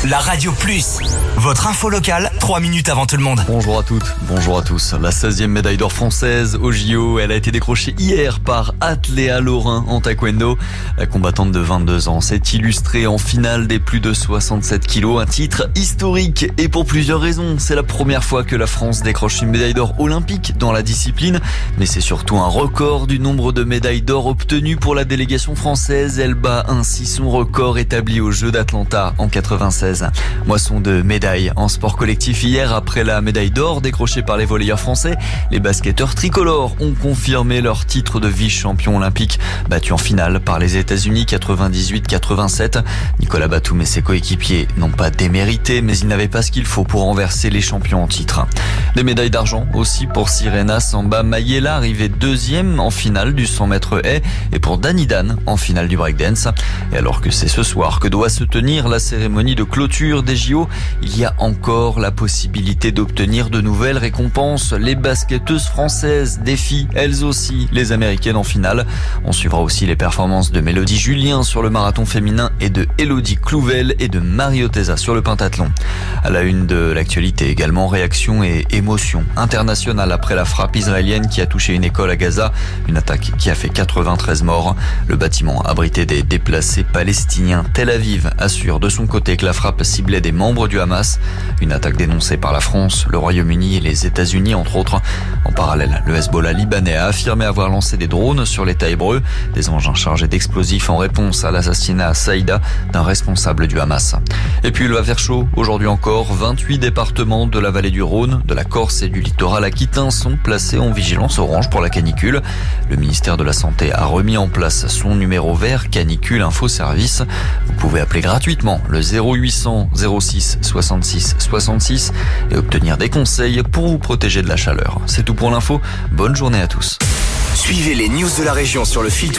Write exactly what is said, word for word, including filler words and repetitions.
la Radio Plus. Votre info locale, trois minutes avant tout le monde. Bonjour à toutes, bonjour à tous. La seizième médaille d'or française au J O, elle a été décrochée hier par Atléa Laurin en taekwondo. La combattante de vingt-deux ans s'est illustrée en finale des plus de soixante-sept kilos, un titre historique et pour plusieurs raisons. C'est la première fois que la France décroche une médaille d'or olympique dans la discipline, mais c'est surtout un record du nombre de médailles d'or obtenues pour la délégation française. Elle bat ainsi son record établi aux Jeux d'Atlanta en quatre-vingt-seize. Moisson de médailles en sport collectif hier après la médaille d'or décrochée par les volleyeurs français. Les basketteurs tricolores ont confirmé leur titre de vice-champion olympique, battu en finale par les États-Unis quatre-vingt-dix-huit quatre-vingt-sept. Nicolas Batum et ses coéquipiers n'ont pas démérité, mais ils n'avaient pas ce qu'il faut pour renverser les champions en titre. Des médailles d'argent aussi pour Sirena Samba Mayela, arrivée deuxième en finale du cent mètres haies, et pour Dani Dan en finale du breakdance. Et alors que c'est ce soir que doit se tenir la cérémonie de clôture des J O, il y a encore la possibilité d'obtenir de nouvelles récompenses. Les basketteuses françaises défient elles aussi les américaines en finale. On suivra aussi les performances de Mélodie Julien sur le marathon féminin et de Elodie Clouvel et de Mario Teza sur le pentathlon. À la une de l'actualité également, réaction et émotion internationale après la frappe israélienne qui a touché une école à Gaza, une attaque qui a fait quatre-vingt-treize morts. Le bâtiment abritait des déplacés palestiniens. Tel Aviv assure de son côté que la frappe ciblait des membres du Hamas, une attaque dénoncée par la France, le Royaume-Uni et les États-Unis entre autres. En parallèle, le Hezbollah libanais a affirmé avoir lancé des drones sur l'État hébreu, des engins chargés d'explosifs en réponse à l'assassinat à Saïda d'un responsable du Hamas. Et puis il va faire chaud aujourd'hui encore. vingt-huit départements de la vallée du Rhône, de la Corse et du littoral aquitain sont placés en vigilance orange pour la canicule. Le ministère de la Santé a remis en place son numéro vert Canicule Info Service. Vous pouvez appeler gratuitement le zéro huit cents zéro six soixante-six soixante-six et obtenir des conseils pour vous protéger de la chaleur. C'est tout pour l'info. Bonne journée à tous. Suivez les news de la région sur le fil